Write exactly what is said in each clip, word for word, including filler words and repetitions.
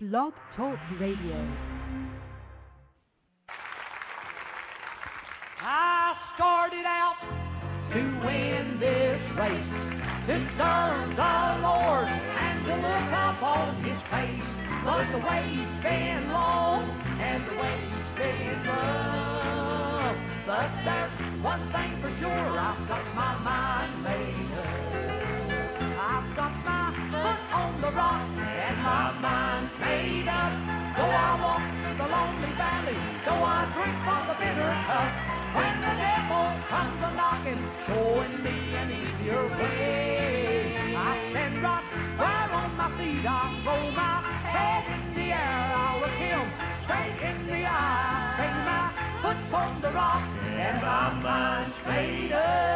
Blog Talk Radio. I started out to win this race, to serve the Lord and to look up on His face. But the way's been long and the way's been rough. But there's one thing for sure, I've got my mind made up. I've got my foot on the rock and my mind's made up. Though I walk the lonely valley, though I drink from the bitter cup, when the devil comes a-knocking, showing me an easier way, I stand right where on my feet, I throw my head in the air, I'll look Him straight in the eye, bring my foot on the rock, and my mind's made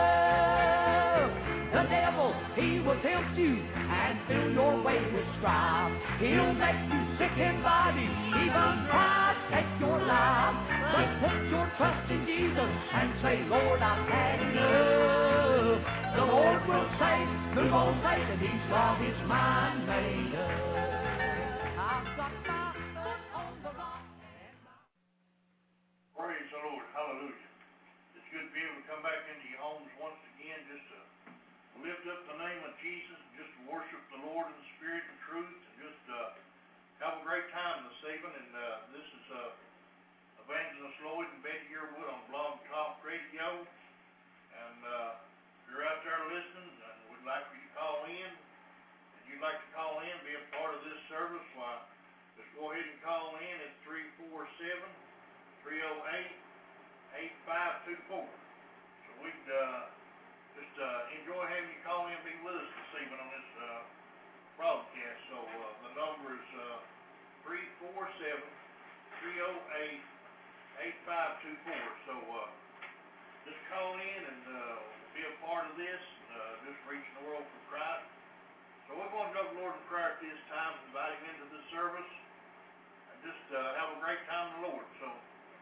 up. The devil, he will tempt you and fill your way with strife. He'll make you sick in body, even try to take your life. But put your trust in Jesus and say, Lord, I've had enough. The Lord will say, move on, Satan, he's got his mind made up. I've got my foot on the rock. And my... Praise the Lord. Hallelujah. It's good to be able to come back into your homes once again, just to lift up the name of Jesus, and just to worship the Lord in spirit and truth, and just uh, have a great time this evening. And uh, this is uh, Evangelist Lloyd and Betty Yearwood on Blog Talk Radio. And uh, if you're out there listening and would like for you to call in, and you'd like to call in, be a part of this service, why, just go ahead and call in at three four seven, three oh eight, eight five two four. So we'd uh, just uh, enjoy having you call in and be with us this evening on this uh, broadcast. So uh, the number is uh, three four seven, three oh eight, eight five two four. So uh, just call in and uh, be a part of this, and, uh, just reaching the world for Christ. So we're going to go to the Lord in prayer at this time, invite Him into the service, and just uh, have a great time in the Lord. So,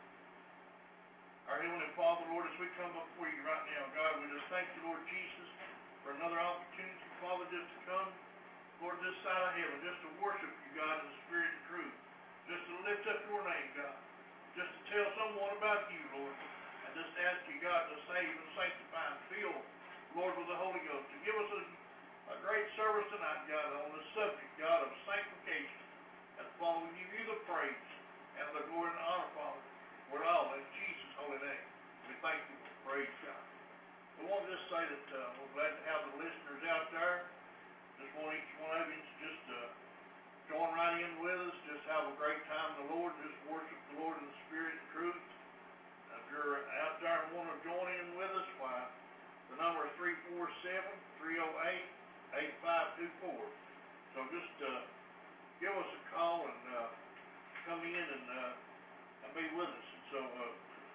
our Heavenly Father, Lord, as we come before you right now, God, we just thank you, Lord Jesus, for another opportunity, Father, just to come, Lord, this side of heaven, just to worship you, God, in the spirit and truth, just to lift up your name, God, just to tell someone about you, Lord, and just ask you, God, to save and sanctify and fill, Lord, with the Holy Ghost, to give us a, a great service tonight, God, on the subject, God, of sanctification. And Father, we give you the praise and the glory and honor, Father, for it all in Jesus' holy name. We thank you for praise, God. We want to just say that uh, we're glad to have the listeners out there. Just want each one of you to just uh, join right in with us, just have a great time in the Lord, just worship the Lord in the spirit and truth. And if you're out there and want to join in with us, why, the number is three four seven, three oh eight, eight five two four. So just uh, give us a call and uh, come in and, uh, and be with us. So, uh,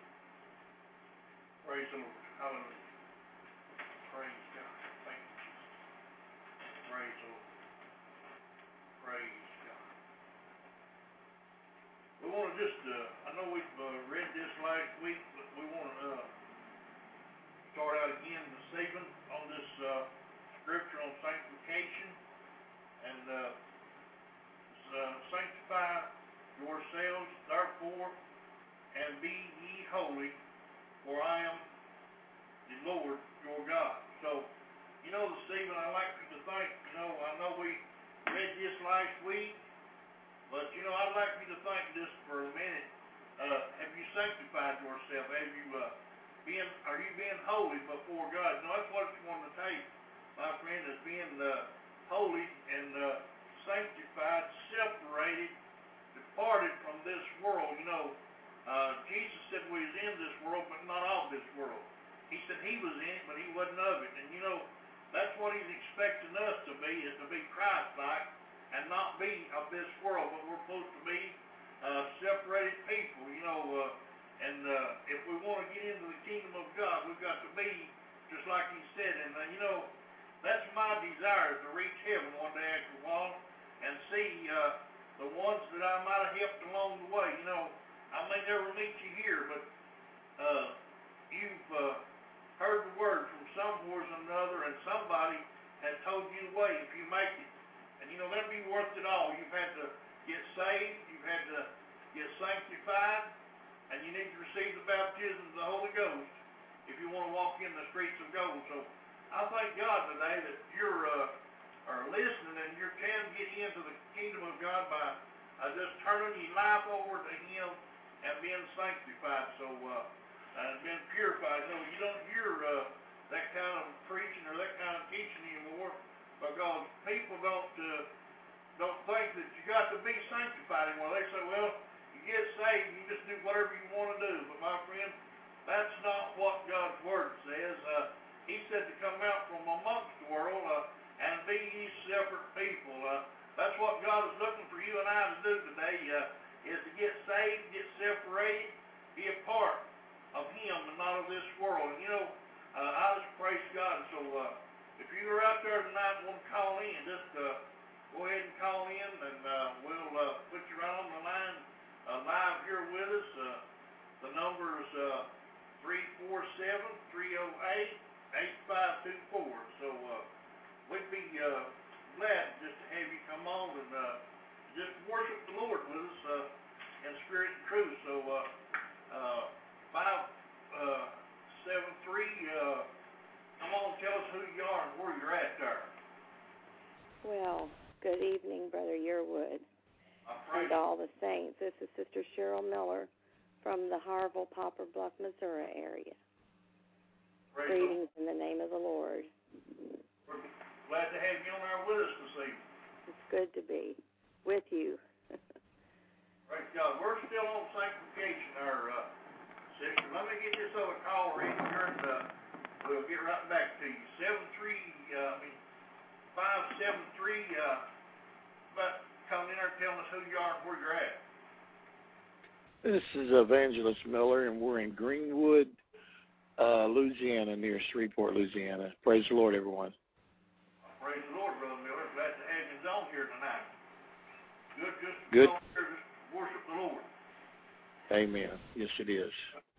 praise the Lord. Hallelujah. Praise God. Thank you, Jesus. Praise the Lord. Praise God. We want to just, uh, I know we've uh, read this last week, but we want to uh, start out again this evening on this uh, scripture on sanctification. And uh, it's, uh, sanctify yourselves, therefore, and be ye holy, for I am the Lord your God. So, you know, this evening I'd like you to think, you know, I know we read this last week, but, you know, I'd like you to think just for a minute, uh, have you sanctified yourself? Have you, uh, been, are you being holy before God? You know, that's what it's going to take, my friend, is being uh, holy and uh, sanctified, separated, departed from this world. You know, Uh, Jesus said we was in this world, but not of this world. He said he was in it, but he wasn't of it. And you know, that's what he's expecting us to be, is to be Christ-like and not be of this world. But we're supposed to be uh, separated people, you know. Uh, and uh, if we want to get into the kingdom of God, we've got to be just like he said. And uh, you know, that's my desire, to reach heaven one day after a while and see uh, the ones that I might have helped along the way. You know, I may never meet you here, but uh, you've uh, heard the word from somewhere or another, and somebody has told you the way if you make it. And you know, that'd be worth it all. You've had to get saved. sanctified, and you need to receive the baptism of the Holy Ghost if you want to walk in the streets of gold. So I thank God today that you're uh, are listening and you can get into the kingdom of God by uh, just turning your life over to Him and being sanctified, so uh, and being purified. You know, you don't hear uh, that kind of preaching or that kind of teaching anymore because people don't uh, don't think that you got to be sanctified anymore. They say, well, you get saved, you just do whatever you want to do. But my friend, that's not what God's Word says. Uh, he said to come out from amongst the world uh, and be ye separate people. Uh, that's what God is looking for you and I to do today, uh, is to get saved, get separated, be a part of Him and not of this world. And you know, uh, I just praise God. So uh, if you're out there tonight and want to call in, just uh, go ahead and call in, and uh, we'll uh, put you right on the line uh, live here with us. Uh, the number is uh, three four seven, three oh eight, eight five two four. So uh, we'd be uh, glad just to have you come on and uh, just worship the Lord with us uh, in spirit and truth. So uh, uh, five seven three, uh, come on, tell us who you are and where you're at there. Well, good evening, Brother Yearwood, and all the saints. This is Sister Cheryl Miller from the Harville, Poplar Bluff, Missouri area. Praise Greetings in the name of the Lord. We're glad to have you on there with us this evening. It's good to be with you. Praise God. We're still on sanctification, our uh, sister. Let me get this other call ready here, and uh, we'll get right back to you. Seven three, uh, I mean five seven three. Uh, but come in there, telling us who you are and where you're at. This is Evangelist Miller, and we're in Greenwood, uh, Louisiana, near Shreveport, Louisiana. Praise the Lord, everyone. Praise the Lord, Brother Miller. Glad to have you on here tonight. Good, just Good. On here, just worship the Lord. Amen. Yes, it is.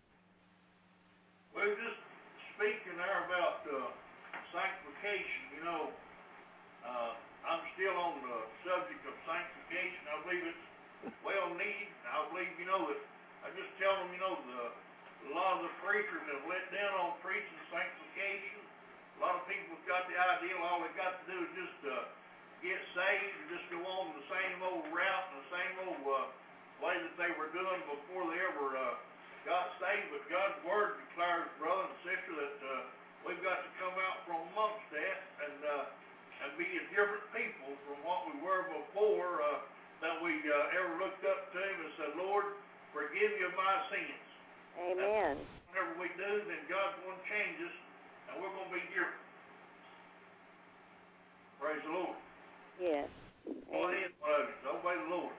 Well, just speaking there about uh, sanctification, you know, uh, I'm still on the subject of sanctification. I believe it's well needed. I believe, you know, that I just tell them, you know, the, a lot of the preachers have let down on preaching sanctification. A lot of people have got the idea all they've got to do is just uh, get saved and just go on the same old route and the same old uh, way that they were doing before they ever uh, got saved. But God's Word declares, brother and sister, that uh, we've got to come out from amongst that and uh, and be a different people from what we were before, uh, that we uh, ever looked up to Him and said, Lord, forgive me of my sins. Amen. And whenever we do, then God's going to change us, and we're going to be different. Praise the Lord. Yes. Go ahead, brothers. Obey the Lord.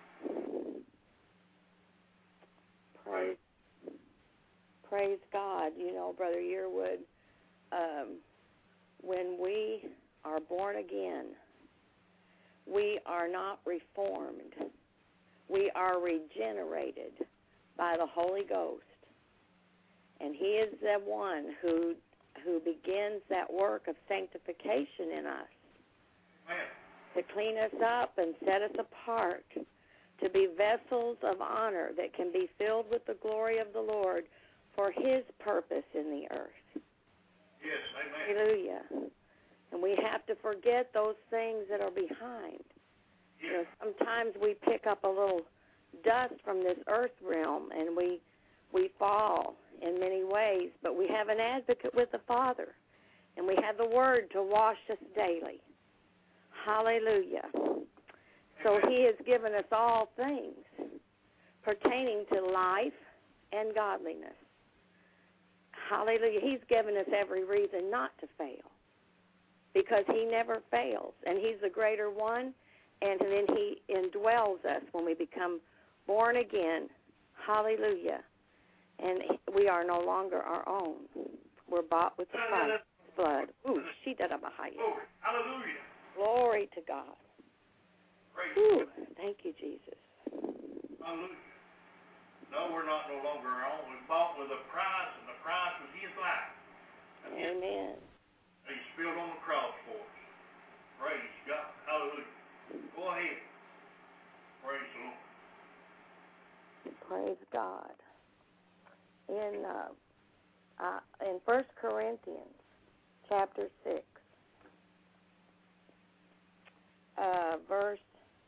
Praise, praise God. You know, Brother Yearwood, um, when we are born again, we are not reformed. We are regenerated by the Holy Ghost. And He is the one who who begins that work of sanctification in us. Amen. To clean us up and set us apart, to be vessels of honor that can be filled with the glory of the Lord for His purpose in the earth. Yes, amen. Hallelujah. And we have to forget those things that are behind. Yes. You know, sometimes we pick up a little dust from this earth realm and we we fall in many ways, but we have an advocate with the Father, and we have the Word to wash us daily. Hallelujah. So He has given us all things pertaining to life and godliness. Hallelujah. He's given us every reason not to fail, because He never fails, and He's the greater one, and then He indwells us when we become born again. Hallelujah. And we are no longer our own. We're bought with the Christ's blood. Ooh, she did a bahaya. Glory. Hallelujah. Glory to God. Praise Ooh, God. thank you, Jesus. Hallelujah. No, we're not no longer our own. We're bought with a price, and the price was His life. And His Amen. He spilled on the cross for us. Praise God. Hallelujah. Go ahead. Praise the Lord. Praise God. In uh, uh, in First Corinthians chapter six, uh, verse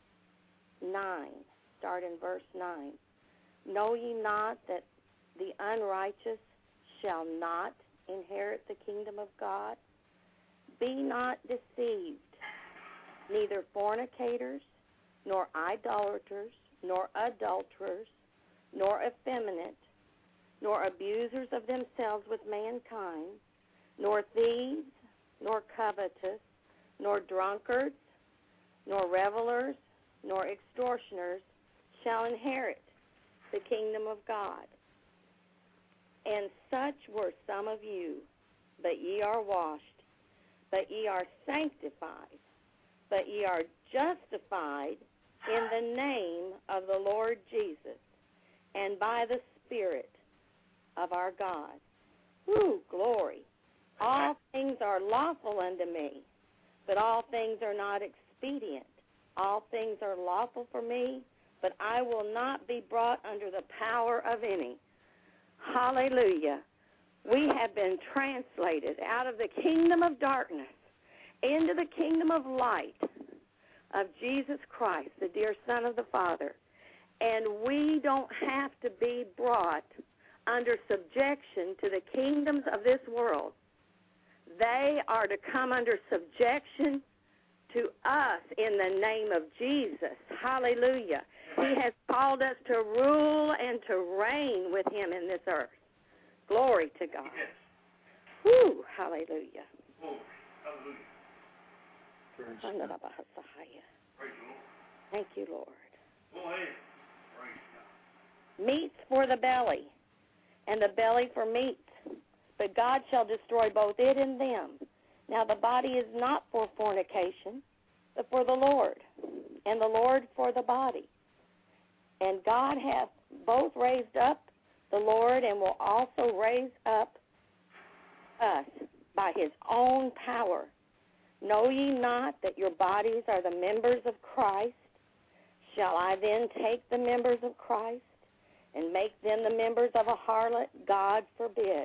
nine, start in verse nine. Know ye not that the unrighteous shall not inherit the kingdom of God? Be not deceived, neither fornicators, nor idolaters, nor adulterers, nor effeminate, nor abusers of themselves with mankind, nor thieves, nor covetous, nor drunkards, nor revelers, nor extortioners shall inherit the kingdom of God. And such were some of you, but ye are washed, but ye are sanctified, but ye are justified in the name of the Lord Jesus, and by the Spirit of our God. Woo, glory. All things are lawful unto me, but all things are not expedient. All things are lawful for me, but I will not be brought under the power of any. Hallelujah. We have been translated out of the kingdom of darkness into the kingdom of light of Jesus Christ, the dear Son of the Father. And we don't have to be brought under subjection to the kingdoms of this world. They are to come under subjection to us in the name of Jesus. Hallelujah. He has called us to rule and to reign with him in this earth. Glory to God. Yes. Woo, hallelujah. Glory. Hallelujah. Praise God. Praise the Lord. Thank you, Lord. Go ahead. Praise God. Meats for the belly, and the belly for meats. But God shall destroy both it and them. Now the body is not for fornication, but for the Lord, and the Lord for the body. And God hath both raised up the Lord, and will also raise up us by his own power. Know ye not that your bodies are the members of Christ? Shall I then take the members of Christ and make them the members of a harlot? God forbid.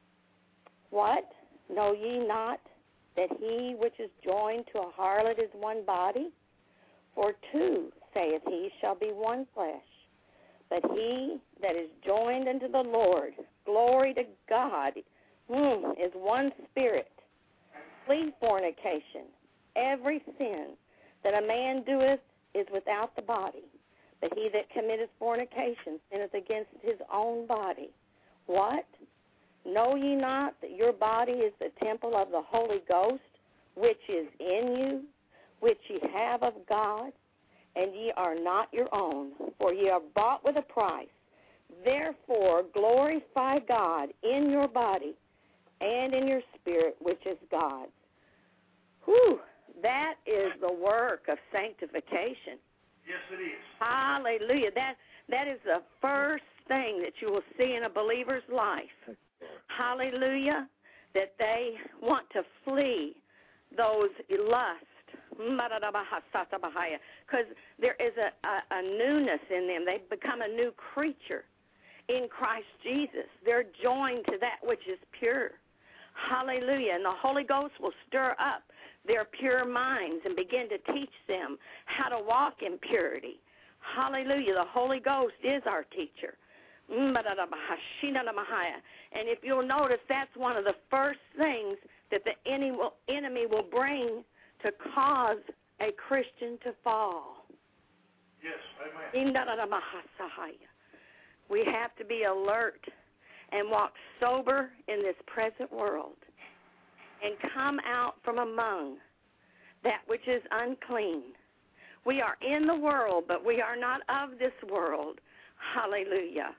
What? Know ye not that he which is joined to a harlot is one body? For two, saith he, shall be one flesh. But he that is joined unto the Lord, glory to God, mm, is one spirit. Flee fornication. Every sin that a man doeth is without the body. But he that committeth fornication sinneth against his own body. What? Know ye not that your body is the temple of the Holy Ghost, which is in you, which ye have of God, and ye are not your own, for ye are bought with a price. Therefore glorify God in your body and in your spirit, which is God's. Whew, that is the work of sanctification. Yes, it is. Hallelujah. That that is the first thing that you will see in a believer's life. Hallelujah. That they want to flee those lusts. Because there is a, a, a newness in them. They've become a new creature in Christ Jesus. They're joined to that which is pure. Hallelujah. And the Holy Ghost will stir up their pure minds and begin to teach them how to walk in purity. Hallelujah. The Holy Ghost is our teacher. And if you'll notice, that's one of the first things that the enemy will bring to cause a Christian to fall. Yes, amen. We have to be alert and walk sober in this present world and come out from among that which is unclean. We are in the world, but we are not of this world. Hallelujah.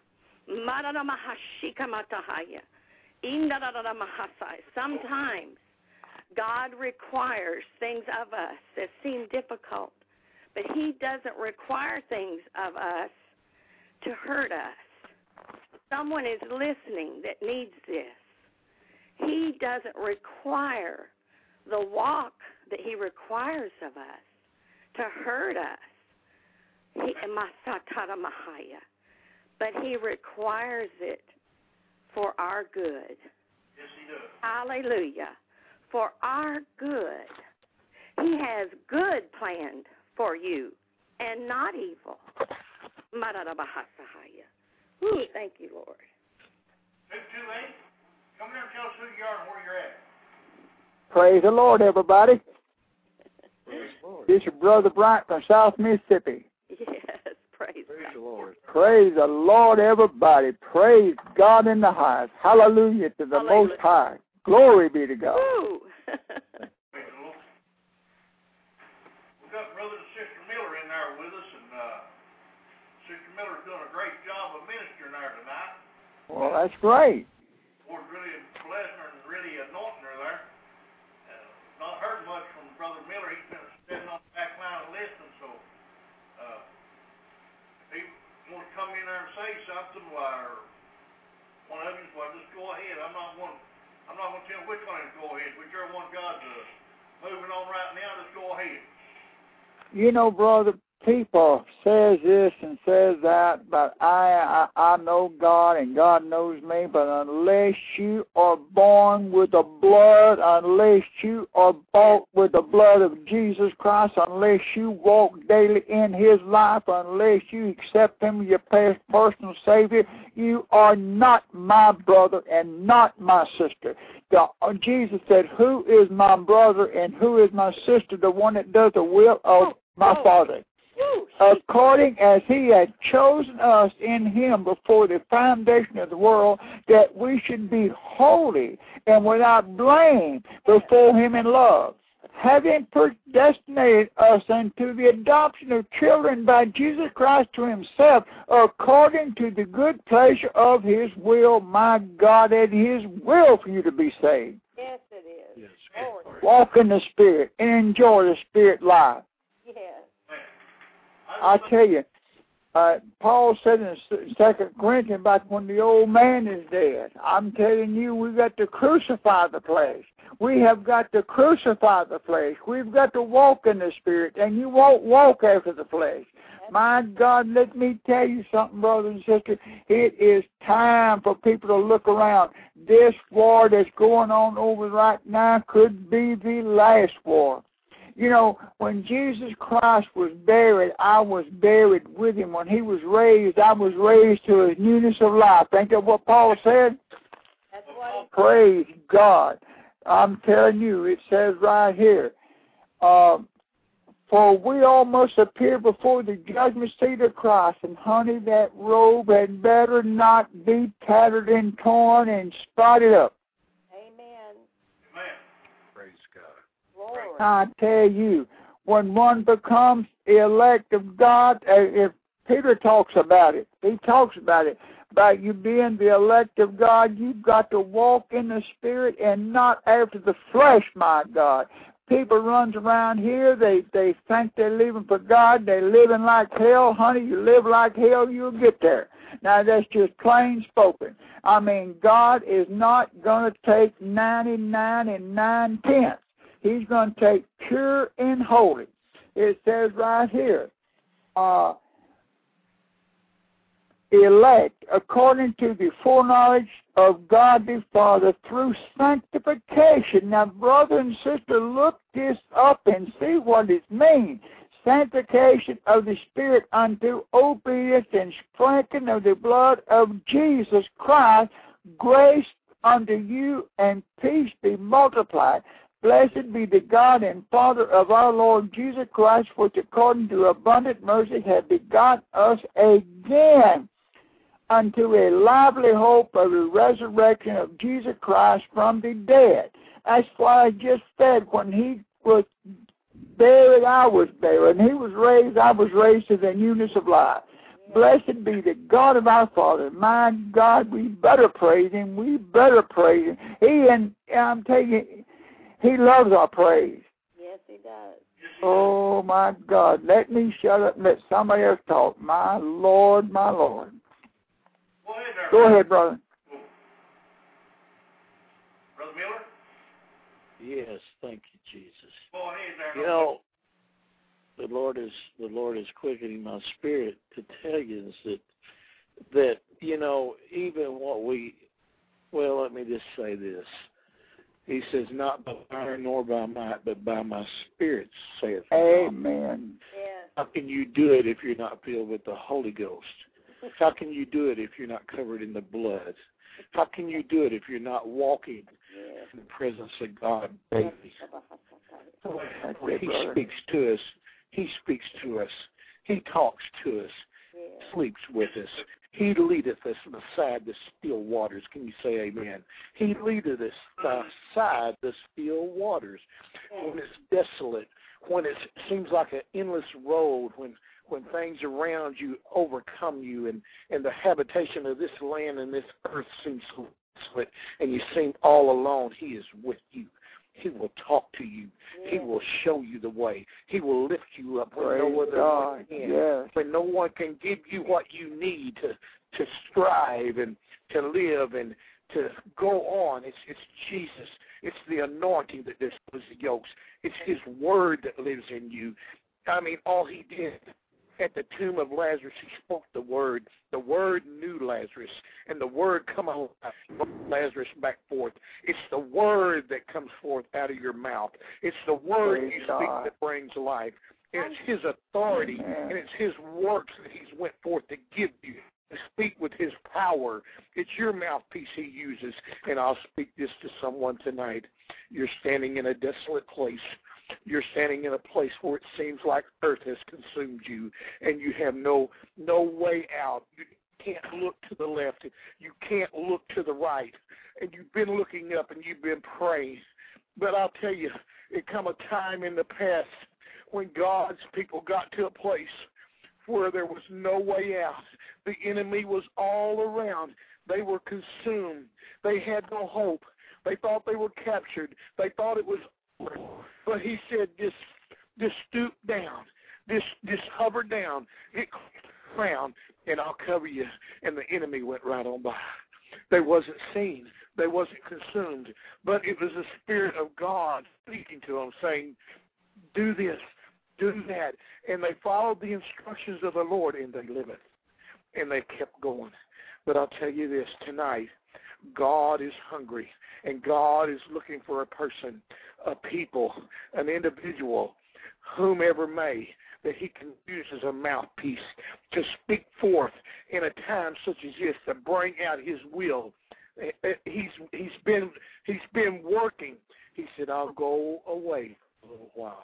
Sometimes God requires things of us that seem difficult, but he doesn't require things of us to hurt us. Someone is listening that needs this. He doesn't require the walk that he requires of us to hurt us. He, but he requires it for our good. Yes, he does. Hallelujah. For our good. He has good planned for you and not evil. Ooh, thank you, Lord. Two, two, eight. Come here and tell us who you are and where you're at. Praise the Lord, everybody. Praise the Lord. This is Brother Bryant from South Mississippi. Yes, praise, Praise God. the Lord. Praise the Lord, everybody. Praise God in the highest. Hallelujah to the Hallelujah. Most High. Glory be to God. Woo. Praise the Lord. We've got Brother and Sister Miller in there with us, and uh, Sister Miller's doing a great job of ministering there tonight. Well, that's great. Lord's really blessing her and really anointing her there. Uh, not heard much from Brother Miller. He's been sitting on the back line and listening, so uh, if he wants to come in there and say something, why, or one of you, well, just go ahead. I'm not one. I'm not going to tell which one to go ahead. Whichever one God's uh, moving on right now, just go ahead. You know, brother, people says this and says that, but I, I I know God and God knows me, but unless you are born with the blood, unless you are bought with the blood of Jesus Christ, unless you walk daily in His life, unless you accept Him as your personal Savior, you are not my brother and not my sister. The, Jesus said, who is my brother and who is my sister? The one that does the will of my Father. According as He had chosen us in Him before the foundation of the world, that we should be holy and without blame before Him in love, having predestinated us unto the adoption of children by Jesus Christ to Himself, according to the good pleasure of His will. My God, it is His will for you to be saved. Yes, it is. Yes. Lord. Walk in the Spirit and enjoy the Spirit life. Yes. I tell you, uh, Paul said in Second Corinthians about when the old man is dead. I'm telling you, we've got to crucify the flesh. We have got to crucify the flesh. We've got to walk in the Spirit, and you won't walk after the flesh. My God, let me tell you something, brothers and sisters. It is time for people to look around. This war that's going on over right now could be the last war. You know, when Jesus Christ was buried, I was buried with Him. When He was raised, I was raised to His newness of life. Ain't that what Paul said? That's what Praise God. I'm telling you, it says right here, uh, for we all must appear before the judgment seat of Christ, and honey, that robe had better not be tattered and torn and spotted up. Amen. Amen. Praise God. Lord. I tell you, when one becomes elect of God, uh, if Peter talks about it, he talks about it, about you being the elect of God, you've got to walk in the Spirit and not after the flesh, my God. People runs around here, they, they think they're living for God, they're living like hell. Honey, you live like hell, you'll get there. Now, that's just plain spoken. I mean, God is not going to take ninety-nine and nine-tenths. He's going to take pure and holy. It says right here, uh, elect according to the foreknowledge of God the Father through sanctification. Now, brother and sister, look this up and see what it means. Sanctification of the Spirit unto obedience and sprinkling of the blood of Jesus Christ, grace unto you and peace be multiplied. Blessed be the God and Father of our Lord Jesus Christ, which according to abundant mercy hath begotten us again unto a lively hope of the resurrection of Jesus Christ from the dead. That's why I just said when He was buried, I was buried. When He was raised, I was raised to the newness of life. Blessed be the God of our Father. My God, we better praise Him. We better praise Him. He, and I'm telling you, He loves our praise. Yes, He does. Oh, my God. Let me shut up and let somebody else talk. My Lord, my Lord. Go ahead there. Go ahead, brother. Brother Miller? Yes, thank you, Jesus. Go ahead there. You know, the Lord is the Lord is quickening my spirit to tell you is that that, you know, even what we, well, let me just say this. He says, not by power nor by might, but by my Spirit, saith the Lord. Amen. Yeah. How can you do it if you're not filled with the Holy Ghost? How can you do it if you're not covered in the blood? How can you do it if you're not walking Yeah. in the presence of God daily? He brother. speaks to us. He speaks to us. He talks to us. Yeah. Sleeps with us. He leadeth us beside the still waters. Can you say amen? He leadeth us beside the still waters. When it's desolate, when it seems like an endless road, when when things around you overcome you, and, and the habitation of this land and this earth seems so desolate, and you seem all alone, he is with you. He will talk to you. Yeah. He will show you the way. He will lift you up when Praise no other God. one can. Yes. When no one can give you what you need to, to strive and to live and to go on. It's it's Jesus. It's the anointing that destroys the yokes. It's his word that lives in you. I mean, all he did at the tomb of Lazarus, he spoke the word. The word knew Lazarus, and the word come alive, brought Lazarus back forth. It's the word that comes forth out of your mouth. It's the word Praise you speak God. that brings life. It's his authority, Amen. and it's his works that he's went forth to give you, to speak with his power. It's your mouthpiece he uses, and I'll speak this to someone tonight. You're standing in a desolate place. You're standing in a place where it seems like earth has consumed you, and you have no no way out. You can't look to the left. You can't look to the right. And you've been looking up, and you've been praying. But I'll tell you, it come a time in the past when God's people got to a place where there was no way out. The enemy was all around. They were consumed. They had no hope. They thought they were captured. They thought it was over. But he said, just, just stoop down. Just, just hover down. Get around, and I'll cover you. And the enemy went right on by. They wasn't seen. They wasn't consumed. But it was the Spirit of God speaking to them, saying, do this, do that. And they followed the instructions of the Lord, and they lived. And they kept going. But I'll tell you this tonight, God is hungry, and God is looking for a person, a people, an individual, whomever may, that he can use as a mouthpiece to speak forth in a time such as this to bring out his will. He's he's been he's been working. He said, I'll go away for a little while.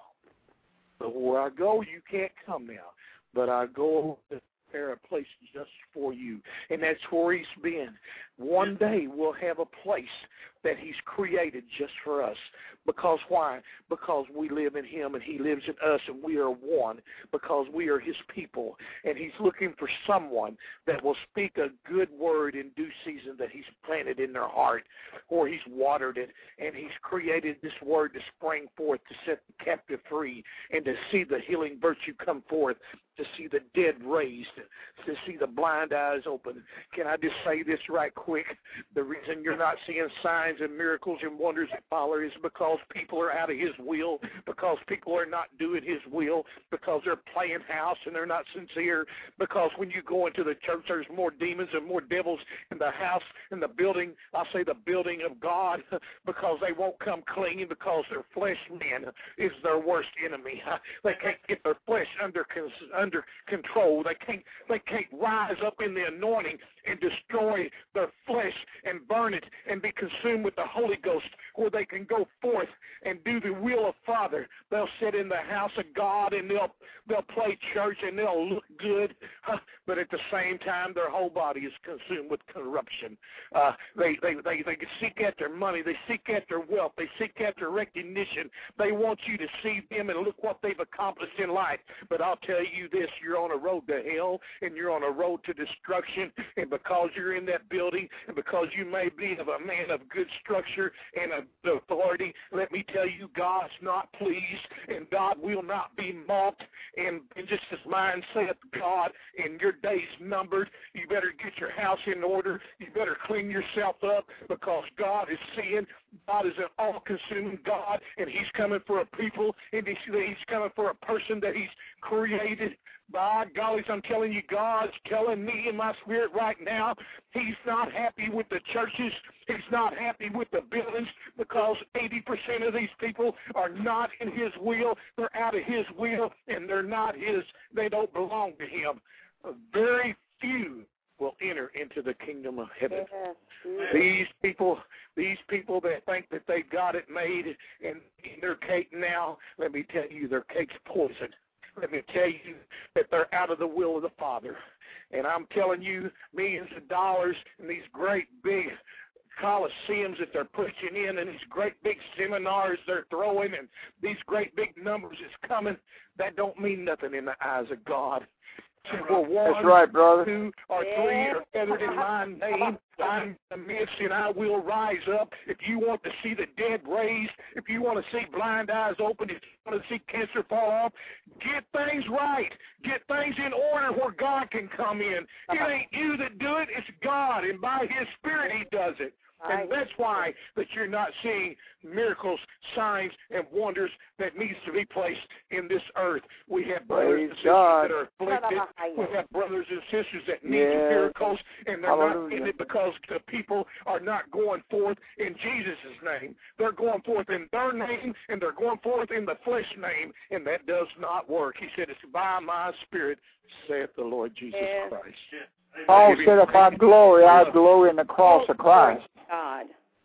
But where I go, you can't come now. But I go to prepare a place just for you. And that's where he's been. One day we'll have a place that he's created just for us. Because why? Because we live in him and he lives in us, and we are one because we are his people. And he's looking for someone that will speak a good word in due season that he's planted in their heart, or he's watered it, and he's created this word to spring forth to set the captive free and to see the healing virtue come forth, to see the dead raised, to see the blind eyes open. Can I just say this right quick? The reason you're not seeing signs and miracles and wonders that follow is because people are out of his will, because people are not doing his will, because they're playing house and they're not sincere, because when you go into the church, there's more demons and more devils in the house, in the building, I'll say the building of God, because they won't come clean, because their flesh man is their worst enemy. They can't get their flesh under under control. They can't they can't rise up in the anointing and destroy their flesh and burn it and be consumed with the Holy Ghost, where they can go forth and do the will of Father. They'll sit in the house of God and they'll they'll play church and they'll look good, huh, but at the same time their whole body is consumed with corruption. Uh, they, they, they, they seek after money. They seek after wealth. They seek after recognition. They want you to see them and look what they've accomplished in life. But I'll tell you this, you're on a road to hell and you're on a road to destruction, and because you're in that building and because you may be of a man of good structure and of authority, let me tell you, God's not pleased and God will not be mocked. And, and just as mine saith God, and your days numbered, you better get your house in order. You better clean yourself up, because God is seeing God is an all-consuming God, and he's coming for a people, and he's, he's coming for a person that he's created. By golly, I'm telling you, God's telling me in my spirit right now, he's not happy with the churches. He's not happy with the buildings because eighty percent of these people are not in his will. They're out of his will, and they're not his. They don't belong to him. Very few will enter into the kingdom of heaven. Yes. These people, these people that think that they've got it made and eating their cake now, let me tell you, their cake's poisoned. Let me tell you that they're out of the will of the Father. And I'm telling you, millions of dollars in these great big coliseums that they're pushing in and these great big seminars they're throwing and these great big numbers is coming, that don't mean nothing in the eyes of God. Well, one, That's right, brother. two, or three are gathered in my name. I'm the midst, and I will rise up. If you want to see the dead raised, if you want to see blind eyes open, if you want to see cancer fall off, get things right. Get things in order where God can come in. It ain't you that do it, it's God, and by his Spirit he does it. And that's why that you're not seeing miracles, signs, and wonders that needs to be placed in this earth. We have brothers and sisters that are afflicted. We have brothers and sisters that need yes. miracles, and they're Hallelujah. not getting it because the people are not going forth in Jesus' name. They're going forth in their name, and they're going forth in the flesh name, and that does not work. He said, it's by my Spirit, saith the Lord Jesus yes. Christ. Paul said, if I glory, I glory in the cross of Christ. God.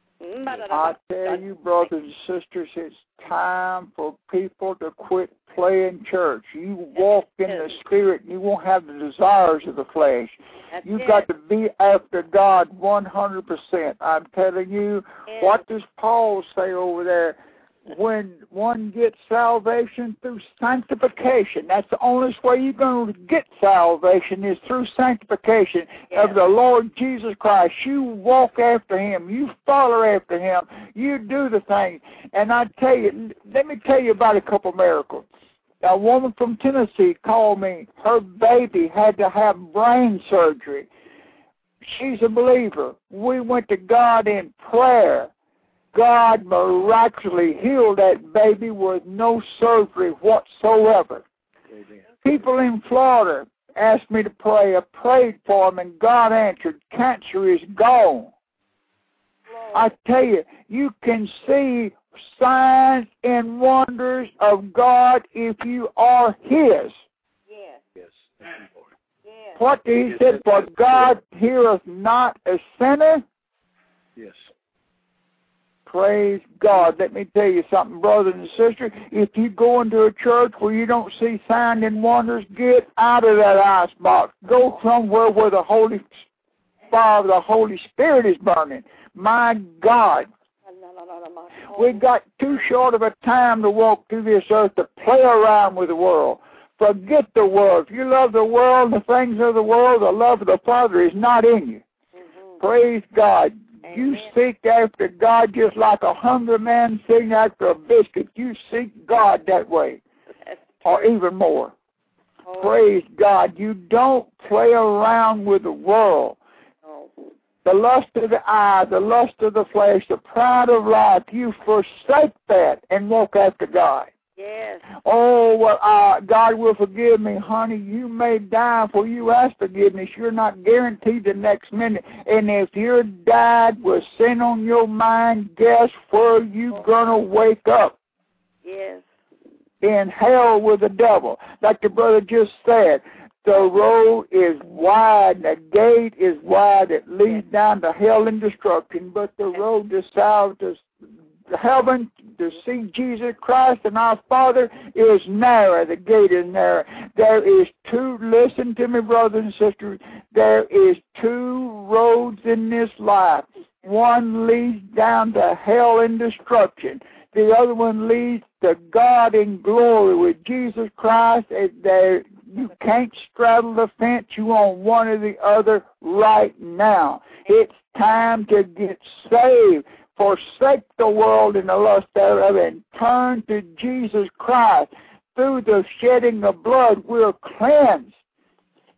I tell you, brothers and sisters, it's time for people to quit playing church. You walk in the Spirit, and you won't have the desires of the flesh. That's You've it. got to be after God one hundred percent. I'm telling you, yeah. what does Paul say over there? When one gets salvation through sanctification, that's the only way you're going to get salvation is through sanctification yes. of the Lord Jesus Christ. You walk after him. You follow after him. You do the thing. And I tell you, let me tell you about a couple miracles. A woman from Tennessee called me. Her baby had to have brain surgery. She's a believer. We went to God in prayer. God miraculously healed that baby with no surgery whatsoever. Amen. People in Florida asked me to pray. I prayed for them, and God answered. Cancer is gone. Lord. I tell you, you can see signs and wonders of God if you are his. Yes. Yes. Thank you, Lord. Yes. What he said, for God heareth not a sinner. Yes. Praise God. Let me tell you something, brothers and sisters. If you go into a church where you don't see signs and wonders, get out of that icebox. Go somewhere where the Holy Fire, the Holy Spirit is burning. My God. We've got too short of a time to walk through this earth to play around with the world. Forget the world. If you love the world, the things of the world, the love of the Father is not in you. Mm-hmm. Praise God. You seek after God just like a hungry man seeking after a biscuit. You seek God that way, or even more. Oh. Praise God. You don't play around with the world. Oh. The lust of the eye, the lust of the flesh, the pride of life, you forsake that and walk after God. Yes. Oh, well, uh, God will forgive me, honey. You may die before you ask forgiveness. You're not guaranteed the next minute. And if you're died with sin on your mind, guess where you oh. gonna wake up? Yes. In hell with the devil. Like the brother just said, the road is wide, the gate is wide, it leads yes. down to hell and destruction, but the road to salvation, to heaven, to see Jesus Christ and our Father is narrow. The gate is narrow. There is two, listen to me, brothers and sisters, there is two roads in this life. One leads down to hell and destruction. The other one leads to God in glory with Jesus Christ. There, you can't straddle the fence. You on one or the other right now. It's time to get saved. Forsake the world and the lust thereof and turn to Jesus Christ. Through the shedding of blood, we're cleansed.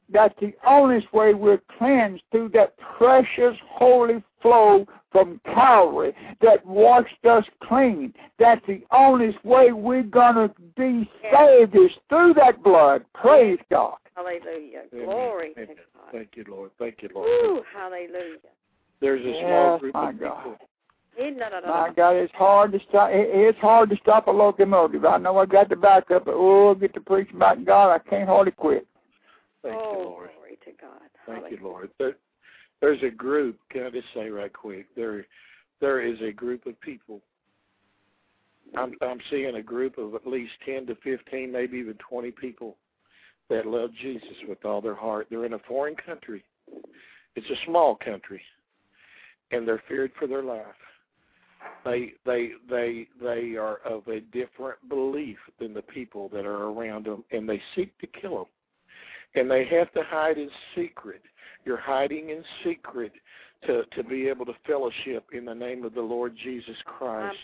That's the only way we're cleansed, through that precious holy flow from Calvary that washed us clean. That's the only way we're going to be saved, is through that blood. Praise God. Hallelujah. Amen. Glory Amen. to God. Thank you, Lord. Thank you, Lord. Ooh, hallelujah. There's a small Yes, group my of God. people. My God, it's hard to stop. It's hard to stop a locomotive. I know I got the back up, but oh, get to preaching about God, I can't hardly quit. Thank oh, you, Lord. Glory to God. Thank Hallelujah. you, Lord. There, there's a group. Can I just say right quick? There, there is a group of people. I'm, I'm seeing a group of at least ten to fifteen, maybe even twenty people that love Jesus with all their heart. They're in a foreign country. It's a small country, and they're feared for their life. They they they they are of a different belief than the people that are around them, and they seek to kill them. And they have to hide in secret. You're hiding in secret to, to be able to fellowship in the name of the Lord Jesus Christ.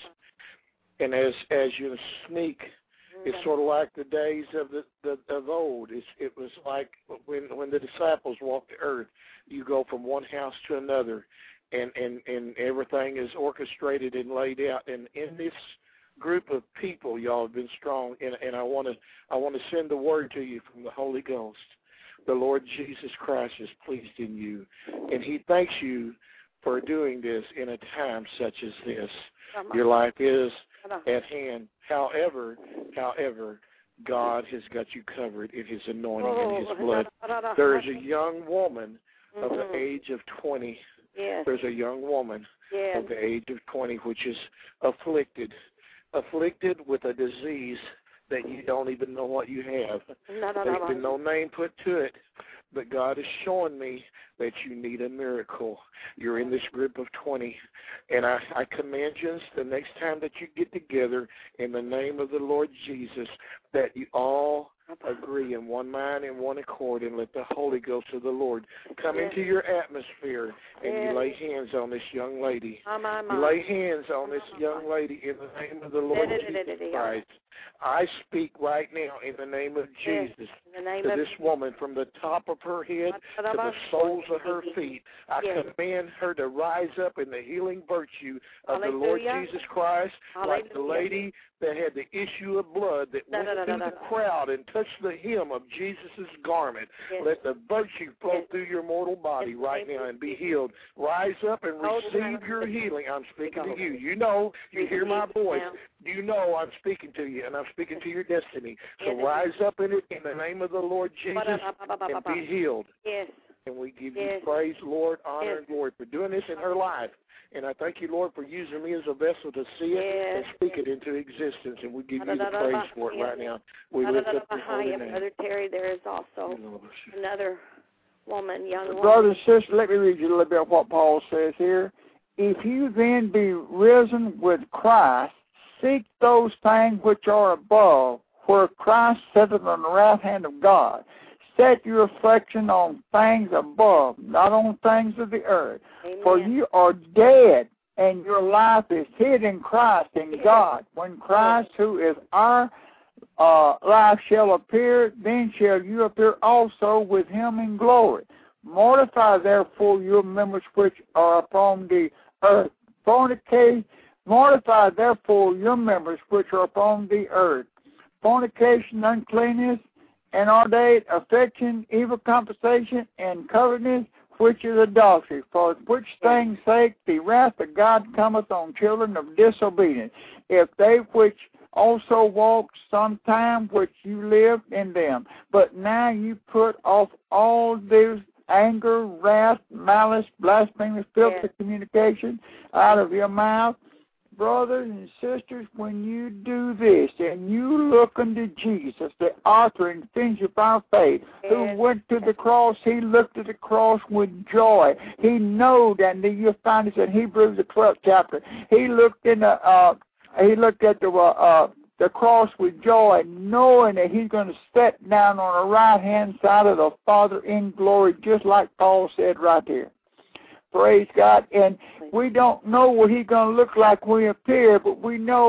And as as you sneak, it's sort of like the days of the, the of old. It's, it was like when when the disciples walked the earth. You go from one house to another, and, and, and everything is orchestrated and laid out. And in this group of people, y'all have been strong. And, and I want to I want to send the word to you from the Holy Ghost. The Lord Jesus Christ is pleased in you, and He thanks you for doing this in a time such as this. Your life is at hand. However, however, God has got you covered in His anointing and His blood. There is a young woman of the age of twenty. Yes. There's a young woman yes. of the age of twenty which is afflicted, afflicted with a disease that you don't even know what you have. No, no, There's no, been no name put to it, but God is showing me that you need a miracle. You're in this group of twenty, and I, I command you the next time that you get together in the name of the Lord Jesus that you all agree in one mind and one accord, and let the Holy Ghost of the Lord come yes. into your atmosphere, and yes. you lay hands on this young lady. Oh, my, my. You lay hands on this young lady in the name of the Lord Jesus Christ. I speak right now in the name of Jesus yes. in the name to of this woman, from the top of her head to the soles of her feet. I yes. command her to rise up in the healing virtue of Hallelujah. the Lord Jesus Christ, Hallelujah. like the lady that had the issue of blood that no, went no, no, through no, the no. crowd and touched the hem of Jesus' garment. Yes. Let the virtue flow yes. through your mortal body yes. right now and be healed. Rise up and receive your healing. I'm speaking to you. You know, you hear my voice. You know I'm speaking to you, and I'm speaking to your destiny. So yes. rise up in it in the name of the Lord Jesus and be healed. Yes. And we give yes. you praise, Lord, honor, yes. and glory for doing this in her life. And I thank you, Lord, for using me as a vessel to see it yes. and speak yes. it into existence. And we give you the praise for it right now. We lift up your holy name. Brother Terry, there is also another woman, young woman. Brother and sister, let me read you a little bit of what Paul says here. If you then be risen with Christ, seek those things which are above, where Christ sitteth on the right hand of God. Set your affection on things above, not on things of the earth. Amen. For you are dead, and your life is hid in Christ, in yes. God. When Christ, who is our uh, life, shall appear, then shall you appear also with Him in glory. Mortify therefore your members which are upon the earth. Fornicate, mortify therefore your members which are upon the earth. Fornication, uncleanness, inordinate affection, evil conversation, and covetousness, which is adultery. For which things' sake the wrath of God cometh on children of disobedience, if they which also walked sometime which you lived in them. But now you put off all this anger, wrath, malice, blasphemy, filthy yes. communication out of your mouth. Brothers and sisters, when you do this and you look unto Jesus, the author and finisher of our faith, yes. who went to the cross, He looked at the cross with joy. He knowed, and you'll find this in Hebrews the twelfth chapter. He looked in the uh, he looked at the uh, uh, the cross with joy, knowing that He's going to sit down on the right hand side of the Father in glory, just like Paul said right here. Praise God. And we don't know what He's going to look like when He appears, but we know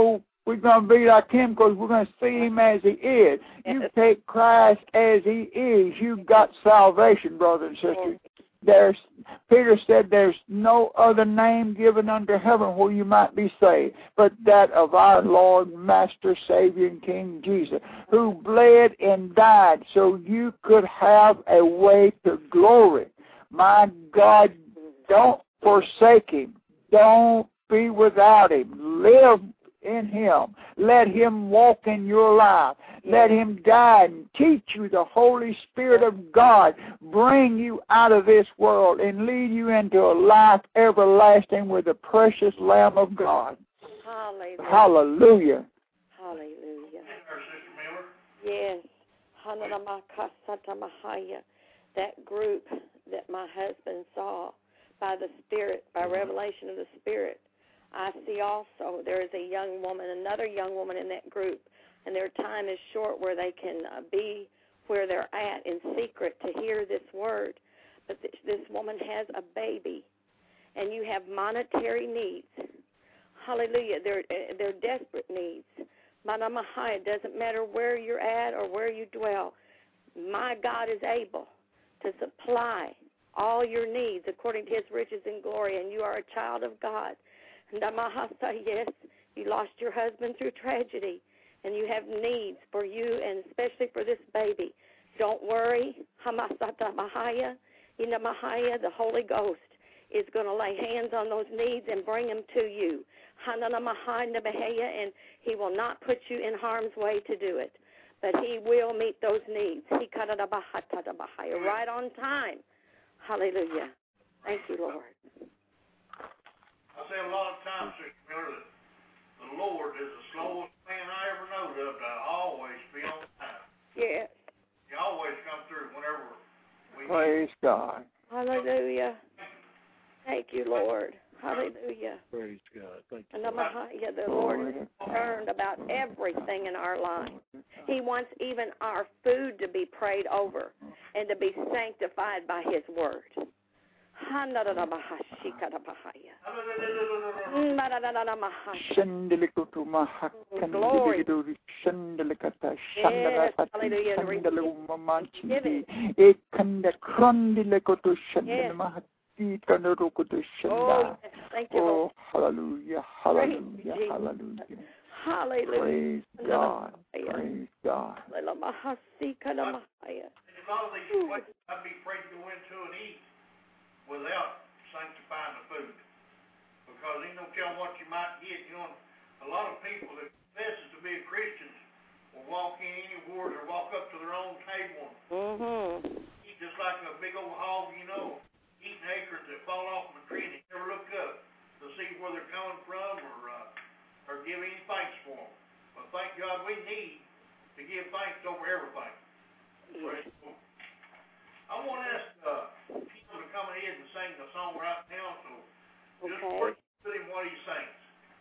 we're going to be like him because we're going to see him as he is. You take Christ as he is. You've got salvation, brother and sister. There's, Peter said there's no other name given under heaven where you might be saved but that of our Lord, Master, Savior, and King Jesus, who bled and died so you could have a way to glory. My God, don't forsake him. Don't be without him. Live in him. Let him walk in your life. Let him guide and teach you. The Holy Spirit of God bring you out of this world and lead you into a life everlasting with the precious Lamb of God. Hallelujah. Hallelujah. Hallelujah. Sister Miller? Yes. That group that my husband saw by the Spirit, by revelation of the Spirit, I see also there is a young woman, another young woman in that group, and their time is short where they can uh, be where they're at in secret to hear this word. But th- this woman has a baby, and you have monetary needs. Hallelujah. They're, they're desperate needs. Manamahai, it doesn't matter where you're at or where you dwell. My God is able to supply all your needs according to his riches and glory, and you are a child of God. Namahasa, yes, you lost your husband through tragedy, and you have needs for you and especially for this baby. Don't worry. Hamasata Mahaya, Inamahaya, the Holy Ghost is going to lay hands on those needs and bring them to you. Hananamahaya, and he will not put you in harm's way to do it, but he will meet those needs. Right on time. Hallelujah. Thank you, Lord. I say a lot of times, Sister Miller, that the Lord is the slowest man I ever knowed of to always be on time. Yes. He always comes through whenever we Praise need. God. Hallelujah. Thank you, Lord. Hallelujah. Praise God. Thank you. And the Lord is concerned about everything in our life. He wants even our food to be prayed over and to be sanctified by his word. Glory. Yes, hallelujah. Oh, yes. Thank you, Lord. Oh, hallelujah, hallelujah, hallelujah. Hallelujah. Praise God. Praise God. There's a lot of these places I'd be afraid to go into and eat without sanctifying the food. Because you don't tell what you might get. You know, a lot of people that confesses to be a Christian will walk in anywhere or walk up to their own table and Mm-hmm. eat just like a big old hog, you know, eating acorns that fall off from a tree and they never look up to see where they're coming from or uh, or give any thanks for them. But thank God we need to give thanks over everything. Praise the Lord. I want to ask uh, people to come ahead and sing the song right now, so just Okay. work with him what he sings.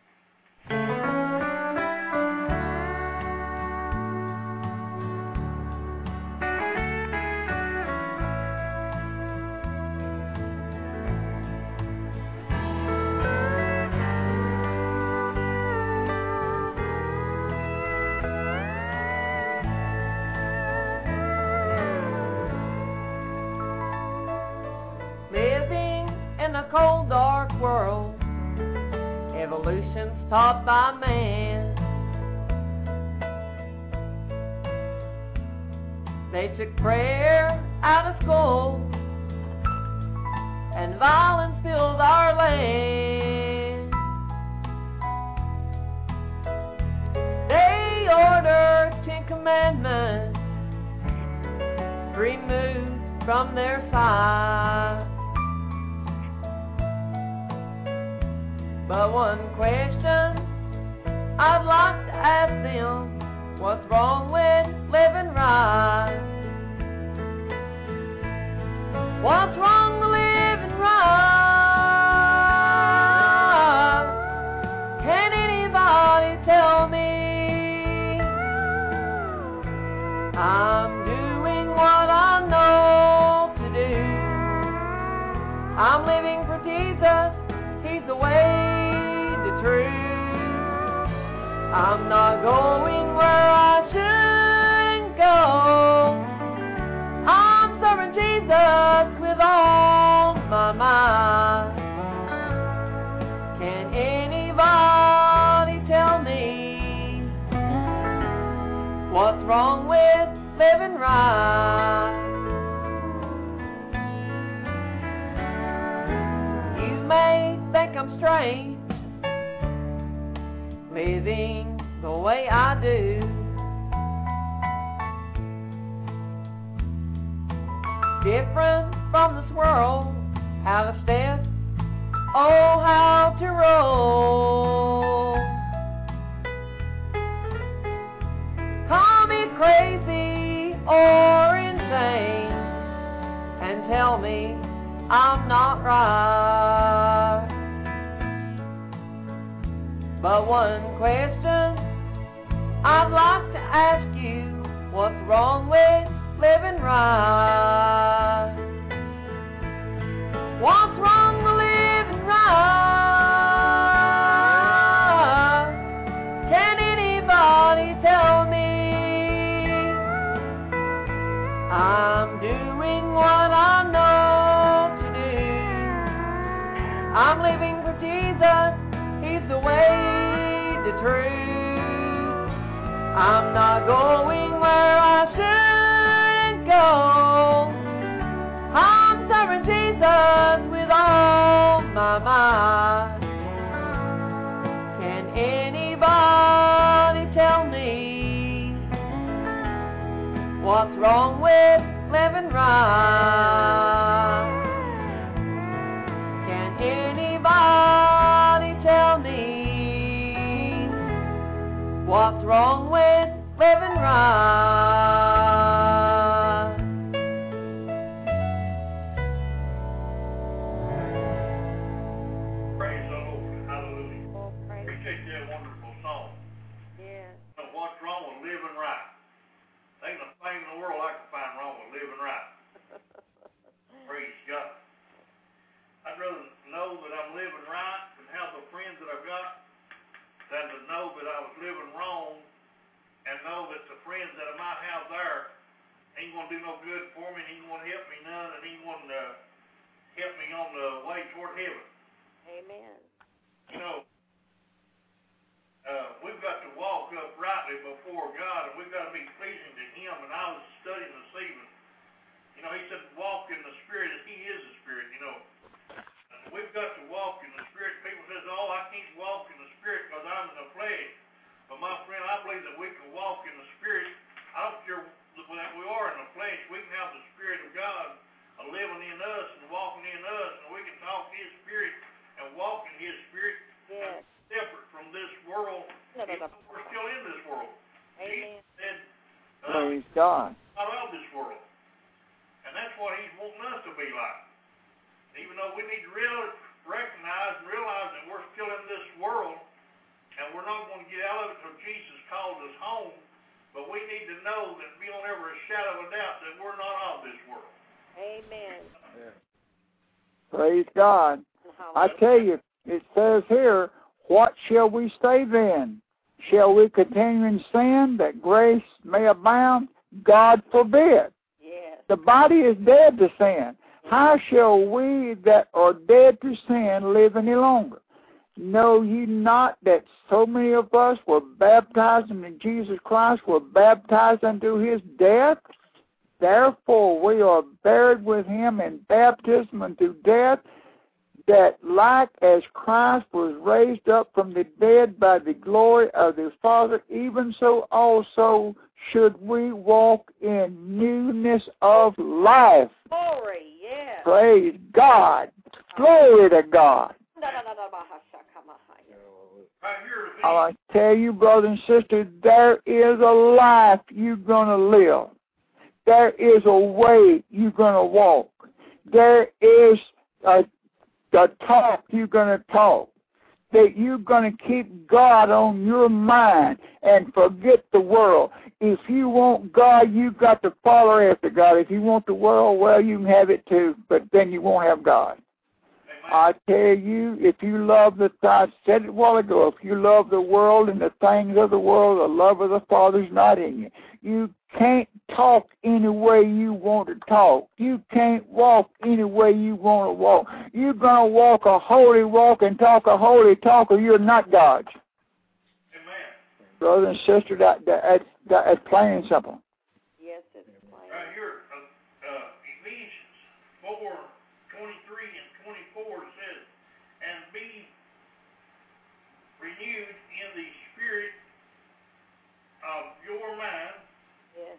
In a cold, dark world, evolution's taught by man. They took prayer out of school, and violence filled our land. They ordered Ten Commandments removed from their sight. But one question I'd like to ask them, what's wrong with living right? What's wrong with living right? Can anybody tell me? I'm doing what I know to do. I'm living for Jesus. He's the way, the truth. I I'm not going where I shouldn't go. I'm serving Jesus with all my mind. Can anybody tell me what's wrong with living right? You may think I'm strange, living the way I do. Different from this world, out of step, oh how to roll. Call me crazy or insane, and tell me I'm not right. But one question I'd like to ask you, what's wrong with living right? What's wrong with living right? Can anybody tell me? I'm doing what I know to do. I'm living for Jesus. He's the way, the truth. I'm not going where I shouldn't go. I'm serving Jesus with all my might. Can anybody tell me what's wrong with living right? Can anybody tell me what's wrong with living right? Praise the Lord. Hallelujah. Oh, praise. Appreciate that wonderful song. Yes. Now, what's wrong with living right? Ain't a thing in the world I can find wrong with living right. Praise God. I'd rather know that I'm living right and have the friends that I've got than to know that I was living wrong and know that the friends that I might have there ain't going to do no good for me, and ain't going to help me none, and ain't going to help me on the way toward heaven. Amen. You know, uh, we've got to walk uprightly before God, and we've got to be pleasing to Him. And I was studying this evening. You know, He said, walk in the Spirit as He is the Spirit, you know. And we've got to walk in the Spirit. People say, oh, I can't walk in the Spirit because I'm in the flesh. But my friend, I believe that we can walk in the Spirit. I don't care that we are in the flesh. We can have the Spirit of God living in us and walking in us, and we can talk His Spirit and walk in His Spirit. Yes. Separate from this world. No, no, no. We're still in this world. Amen. Jesus said, uh, Praise God. not of this world. And that's what He's wanting us to be like. Even though we need to really recognize and realize that we're still in this world, and we're not going to get out of it until Jesus calls us home, but we need to know that beyond every shadow of a doubt that we're not of this world. Amen. Praise God. I tell you, it says here, what shall we say then? Shall we continue in sin that grace may abound? God forbid. Yes. The body is dead to sin. How shall we that are dead to sin live any longer? Know ye not that so many of us were baptized into Jesus Christ, were baptized unto His death? Therefore we are buried with Him in baptism unto death, that like as Christ was raised up from the dead by the glory of the Father, even so also should we walk in newness of life. Glory, yes. Praise God. Glory to God. Right here, I tell you, brothers and sisters, there is a life you're going to live. There is a way you're going to walk. There is a, a talk you're going to talk. That you're going to keep God on your mind and forget the world. If you want God, you've got to follow after God. If you want the world, well, you can have it too, but then you won't have God. I tell you, if you love the, I said it a while ago, if you love the world and the things of the world, the love of the Father's not in you. You can't talk any way you want to talk. You can't walk any way you want to walk. You're going to walk a holy walk and talk a holy talk, or you're not God's. Amen. Brother and sister, that, that, that, that's plain and simple. Yes, it's plain. Right here, uh, uh, Ephesians four twenty-three and twenty-four says, and be renewed in the spirit of your mind, Yes.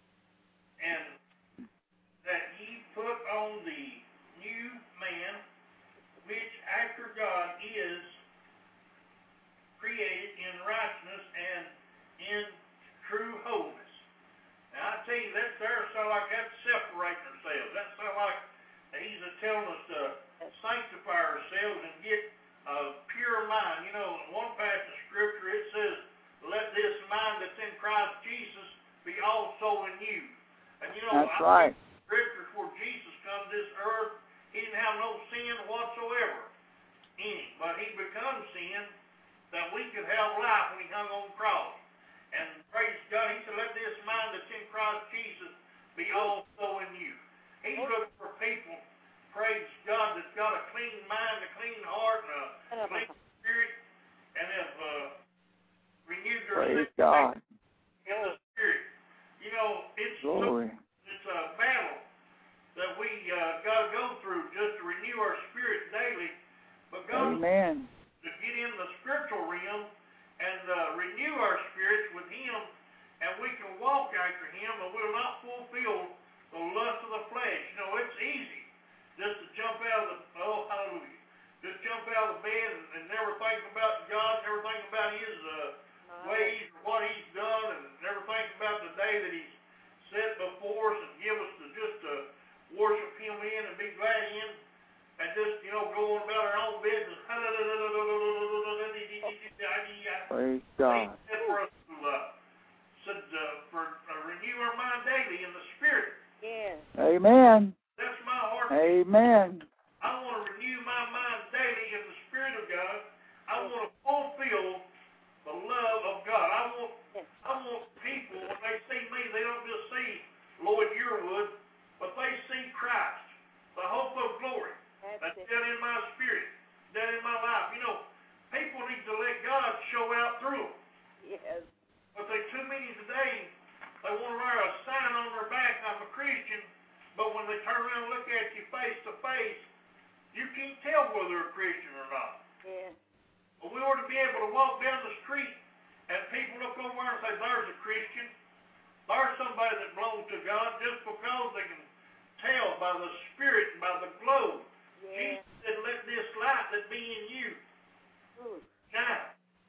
and that ye put on the new man, which after God is created in righteousness and in true holiness. Now I tell you, that there sounds like that's separating ourselves. That sounds like he's telling us to sanctify ourselves and get a pure mind. You know, in one passage of scripture it says, let this mind that's in Christ Jesus be also in you. And you know, that's I right. Scriptures where Jesus come to this earth, he didn't have no sin whatsoever in him, but he became sin that we could have life when he hung on the cross. And praise God, he said, let this mind that's in Christ Jesus be also in you. He's looking for people, praise God, that's got a clean mind, a clean heart, and a clean spirit, and have uh, renewed their praise God. In the spirit. You know, it's Glory. it's a battle that we uh, got to go through just to renew our spirit daily. But God, Amen. to get in the spiritual realm and uh, renew our spirits with Him, and we can walk after Him, and we'll not fulfill the lust of the flesh. You know, it's easy just to jump out of the oh hallelujah, just jump out of the bed and, and never think about God, never think about His uh, ways, what He's done, and never think about the day that He's set before us and give us to just to worship Him in and be glad in, and just, you know, go on about our own business. Praise God. He said for us to uh, said, uh, for, uh, renew our mind daily in the Spirit. Yes. Amen. That's my heart. Amen. I want to renew my mind daily in the Spirit of God. I want to fulfill the love of God. I want I want people, when they see me, they don't just see Lloyd Yearwood, but they see Christ, the hope of glory. That's dead in my spirit, dead in my life. You know, people need to let God show out through them. Yes. But they too many today, they want to wear a sign on their back, I'm a Christian, but when they turn around and look at you face to face, you can't tell whether they're a Christian or not. Yes. But we ought to be able to walk down the street and people look over and say, there's a Christian. There's somebody that belongs to God, just because they can tell by the Spirit and by the glow. Yes. Jesus said, let this light that be in you Ooh. shine.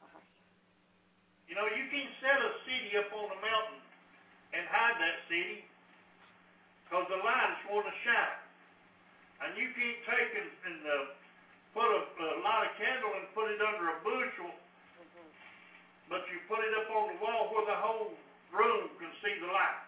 You know, you can't set a city up on a mountain and hide that city, because the light is going to shine. And you can't take and, and uh, put a, a light a candle and put it under a bushel, Mm-hmm. but you put it up on the wall where the whole room can see the light.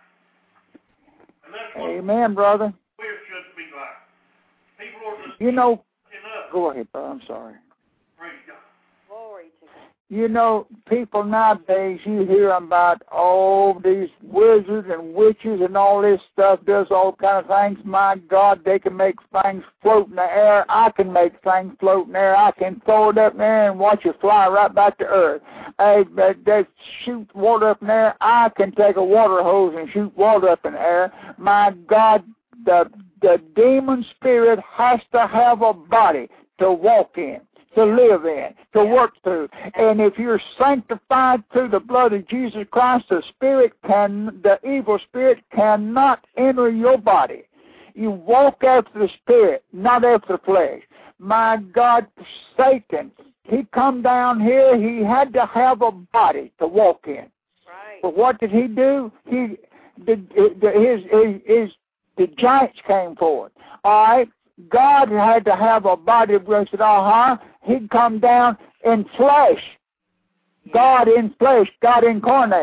And that's what Amen, brother. we should be like. People are just You know, up. go ahead, brother. I'm sorry. Praise God. Glory to God. You know, people nowadays, you hear about all these wizards and witches and all this stuff, does all kind of things. My God, they can make things float in the air. I can make things float in the air. I can throw it up in the air and watch it fly right back to earth. Hey, they, they shoot water up in the air. I can take a water hose and shoot water up in the air. My God, the, the demon spirit has to have a body to walk in, to live in, to work through. And if you're sanctified through the blood of Jesus Christ, the spirit can, the evil spirit cannot enter your body. You walk after the spirit, not after the flesh. My God, Satan, he come down here, he had to have a body to walk in. Right. But what did he do? He, the, the, his, his, his, the giants came forward. All right? God had to have a body of grace. Uh-huh. He'd come down in flesh. Yes. God in flesh, God incarnate. Yes.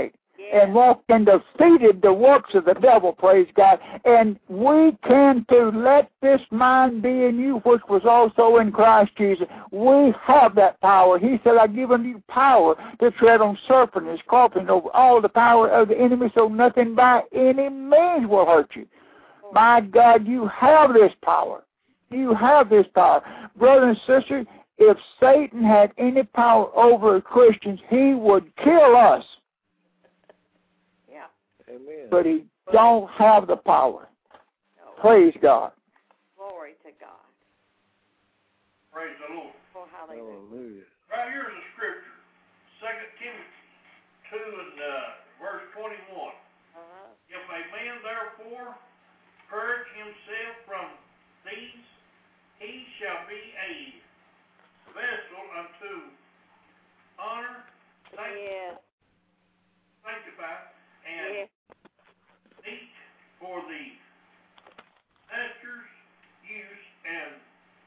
Yeah. and walked and defeated the works of the devil, praise God. And we can to let this mind be in you, which was also in Christ Jesus. We have that power. He said, I've given you power to tread on serpents and scorpions over all the power of the enemy, so nothing by any means will hurt you. My God, you have this power. You have this power. Brother and sister, if Satan had any power over Christians, he would kill us. Yeah. Amen. But he don't have the power. No. Praise God. Glory to God. Praise the Lord. Oh, hallelujah. Hallelujah. Right here's the scripture. Second Timothy two and uh, verse twenty-one. Uh-huh. If a man therefore purge himself from these, he shall be a vessel unto honor, Yes. sanctified, and Yes. meet for the master's use, and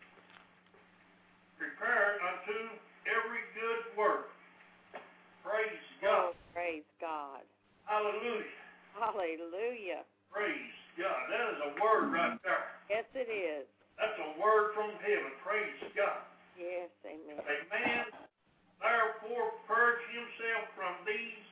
prepared unto every good work. Praise God. Oh, praise God. Hallelujah. Hallelujah. Praise God. That is a word right there. Yes, it is. That's a word from heaven. Praise God. Yes, amen. A man therefore purge himself from these,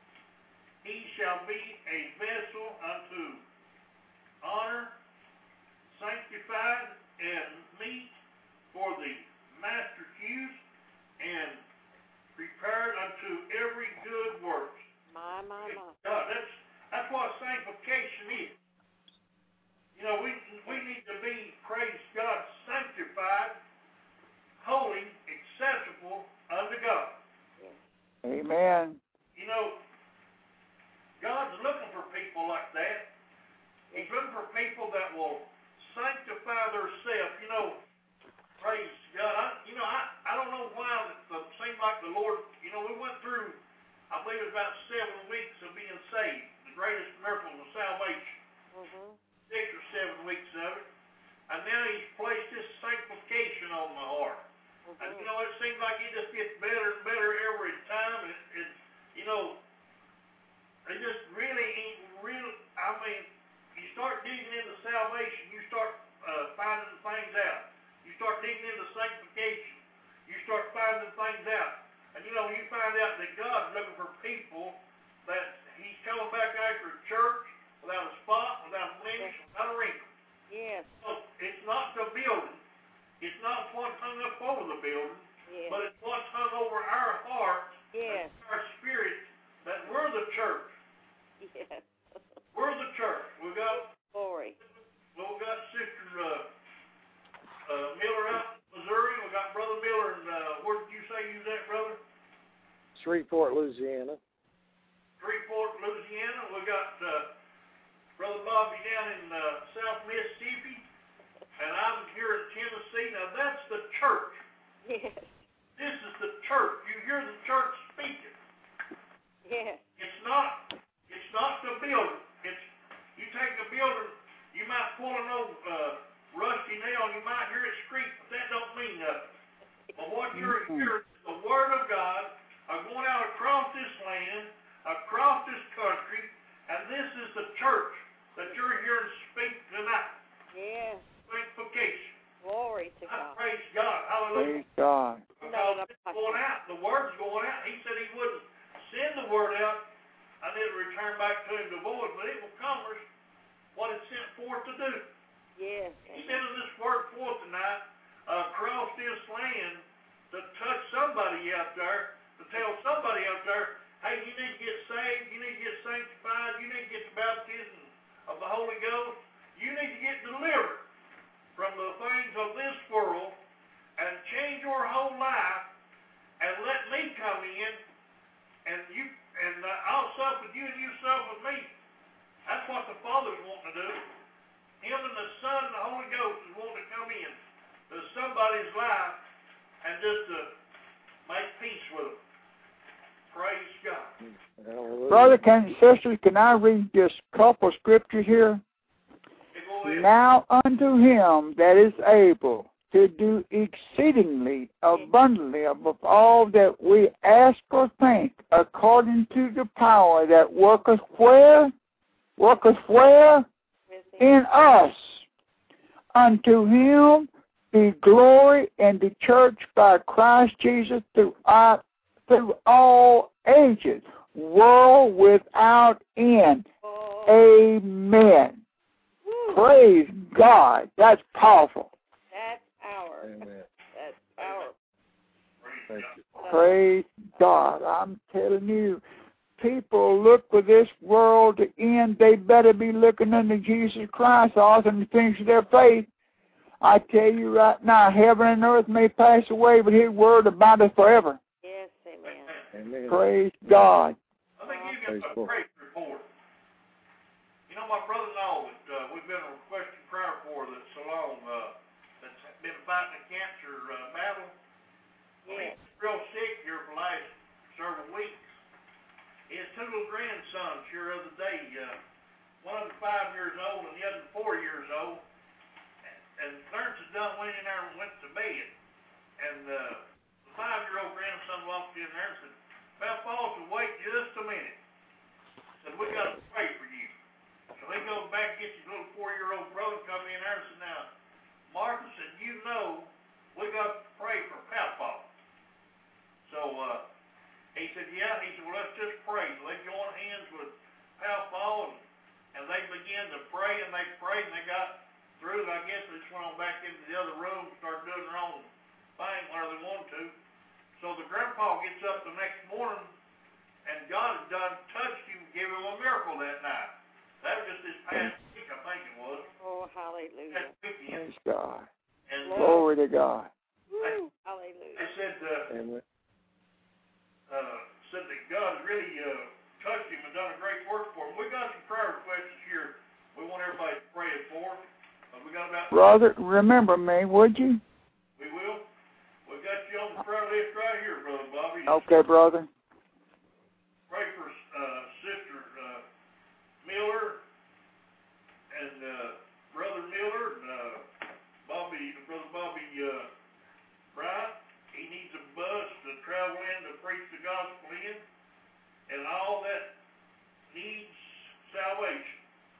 he shall be a vessel unto honor, sanctified, and meet for the master's use, and prepared unto every good work. My, my, my. God, that's that's what sanctification is. You know, we we need to be, praise God, sanctified, holy, accessible unto God. Amen. You know, God's looking for people like that. He's looking for people that will sanctify themselves. You know, praise God. I, you know, I, I don't know why it seemed like the Lord, you know, we went through, I believe it was about seven weeks of being saved, the greatest miracle of salvation. Mm-hmm. Six or seven weeks of it. And now He's placed this sanctification on my heart. Mm-hmm. And, you know, it seems like it just gets better and better every time. It, it, you know, it just really ain't real. I mean, you start digging into salvation, you start uh, finding things out. You start digging into sanctification, you start finding things out. And, you know, you find out that God's looking for people that He's coming back after a church without a spot, without a blemish, without a wrinkle. Yes. So it's not the building. It's not what's hung up over the building, Yes. but it's what's hung over our hearts, Yes. and our spirits, that we're the church. Yes. We're the church. We've got, Glory. well, we've got Sister uh, uh, Miller out in Missouri. We've got Brother Miller in, uh, where did you say you was at, brother? Shreveport, Louisiana. Shreveport, Louisiana. We've got uh, Brother Bobby down in uh, South Mississippi. And I'm here in Tennessee. Now, that's the church. Yes. This is the church. You hear the church speaking. Yes. It's not, it's not the building. It's, you take a building, you might pull an old uh, rusty nail, you might hear it screech, but that don't mean nothing. But what you're hearing is the Word of God are going out across this land, across this country, and this is the church that you're hearing speak tonight. Yes. Sanctification. Glory to I God. praise God. Hallelujah. Praise God. Because it's going out. The Word's going out. He said He wouldn't send the Word out and it'll return back to Him to void, but it will accomplish what it's sent forth to do. Yes. He's sending this Word forth tonight uh, across this land to touch somebody out there, to tell somebody out there, hey, you need to get saved, you need to get sanctified, you need to get the baptism of the Holy Ghost, you need to get delivered from the things of this world and change your whole life and let me come in and you and uh, I'll sup with you and you sup with me. That's what the Father's wanting to do. Him and the Son and the Holy Ghost is wanting to come in to somebody's life and just to make peace with them. Praise God. Hallelujah. Brother, can sisters, can I read just a couple scriptures here? Hey, go ahead. Now unto him that is able to do exceedingly abundantly above all that we ask or think, according to the power that worketh where? Worketh where? In us. Unto him be glory in the church by Christ Jesus throughout, through all ages, world without end. Amen. Woo. Praise God. That's powerful. That's our. Amen. That's our. Thank you. Praise God. I'm telling you, people look for this world to end. They better be looking unto Jesus Christ, author and finisher of their faith. I tell you right now, heaven and earth may pass away, but his word abideth forever. Yes, amen. Amen. Praise God. Let me give you a praise report. You know, my brother-in-law that uh, we've been requesting prayer for that's so long, uh, that's been fighting a cancer uh, battle. Well, Yes. he's real sick here for the last several weeks. He has two little grandsons here the other day. Uh, one of them five years old and the other four years old. And Clarence has done went in there and went to bed. And uh, the five-year-old grandson walked in there and said, "Well, Paul, wait just a minute." Said, "We got to pray for you." So he goes back, gets his little four-year-old brother, come in there and said, "Now, Martha," said, "you know we got to pray for Papa." So uh, he said, "Yeah." He said, "Well, let's just pray." So they joined hands with Papa, and, and they began to pray, and they prayed, and they got through. I guess they just went on back into the other room and started doing their own thing where they wanted to. So the grandpa gets up the next morning, and God had done touched him and gave him a miracle that night. That was just this past week, I think it was. Oh, hallelujah. That weekend. Praise God. And uh, Glory to God. Woo. Hallelujah. they said, uh, Amen. uh, said that God has really uh, touched him and done a great work for him. We got some prayer requests here. We want everybody to pray it for. Uh, we got about. Brother, remember me, would you? We will. We got you on the prayer list right here, Brother Bobby. Okay, brother. Pray for uh, Sister uh, Miller and uh, Brother Miller and uh, Bobby, Brother Bobby uh, Bryant. He needs a bus to travel in to preach the gospel in, and all that needs salvation.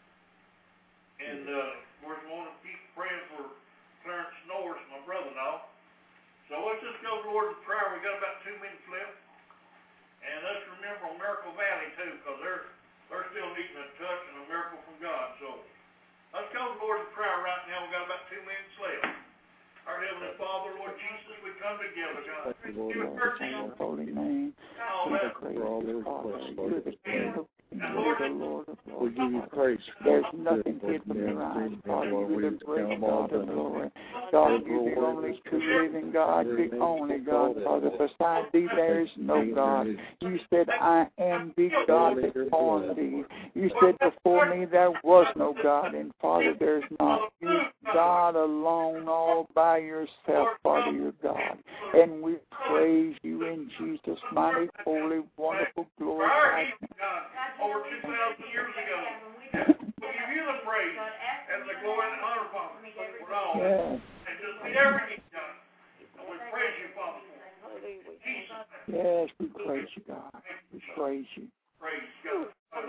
And uh, we're going to keep praying for Clarence Norris, my brother-in-law. So let's just go, Lord, in prayer. We got about two minutes left. And let's remember Miracle Valley, too, because they're, they're still needing a touch and a miracle from God. So let's go, Lord, in prayer right now. We've got about two minutes left. Our Heavenly Father, Lord Jesus, we come together, God. Thank you, Give Lord. us In your mercy. holy name, All you're that. the For all greatest the Father. requests, You're Lord. the King of kings. And You're Lord, the Lord of We lords. give you praise. There's Good, nothing Lord. hid from your Yeah, eyes, good, Father. Lord. You're We the just great come all God of done. glory. God, you're the Lord, only true living God, the only God, Father. Beside thee, there is no God. You said, I am the God that formed thee. You said, before me there was no God. And Father, there's not. You, God alone, all by yourself, Father, you're God. And we praise you in Jesus' mighty, holy, wonderful, glorious name. God, over two thousand years ago. We give you the praise and the glory and the honor, Father, for all. Yes, And just meet every need, God. And we praise you, Father, for it. Hallelujah. Jesus' name. yes, we praise you, God. We praise you. Praise God.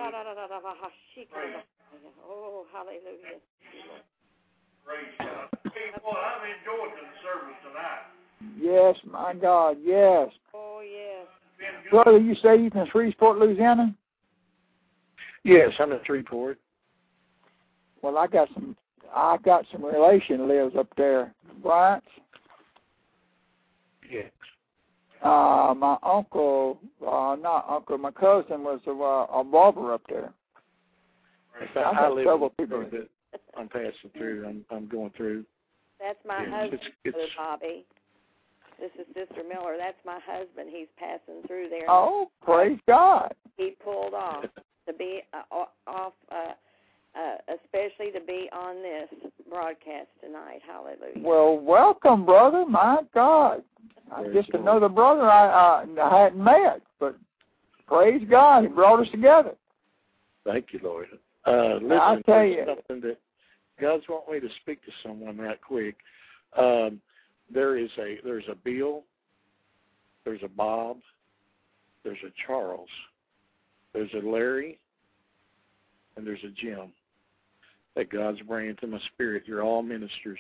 Oh, hallelujah. Praise God. Hey, boy, I've enjoyed the service tonight. Yes, my God, yes. Oh, yes. Been good. Brother, you say you from Shreveport, Louisiana? Yes, I'm in Shreveport. Well, I got some. I got some relation lives up there. Bryant. Yes. Uh, my uncle, uh, not uncle, my cousin was a, uh, a barber up there. I, I I have live several in people. that I'm passing through. I'm I'm going through. That's my Yeah, husband, it's- it's- Brother Bobby. This is Sister Miller. That's my husband. He's passing through there. Oh, praise God. He pulled off to be uh, off, uh, uh, especially to be on this broadcast tonight. Hallelujah. Well, welcome, brother. My God. I'm Praise just the Lord. another brother I, uh, I hadn't met, but praise God, He brought us together. Thank you, Lord. Uh, listen, I'll tell there's you. something that God's want me to speak to someone right quick. Um, there is a there's a Bill, there's a Bob, there's a Charles, there's a Larry, and there's a Jim that God's bringing to my spirit. You're all ministers.